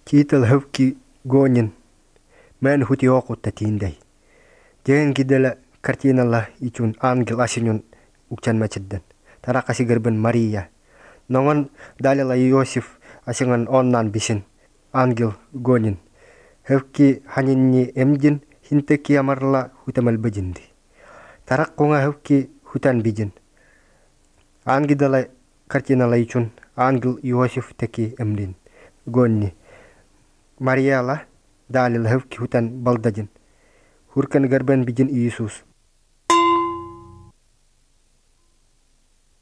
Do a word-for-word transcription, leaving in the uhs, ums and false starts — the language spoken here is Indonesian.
Kiital hawki goonyin men huti oqutta tiinday. Jeen gidala kartinallah ichun angel asinyun ukchan macedden. Tarakasi gerben Maria. Nongon dalila Yosef asingan onnan bisin angel goonyin. Hawki haninni emjin hinteki amarla hutamal bejindi. Tarak konga hawki hutan bijin. Angidala kartinala ichun angel Yosef teki emdin. Goonni. Maria lah dalil hawki hutan baldajin. Hurkan gerben bijin Yesus.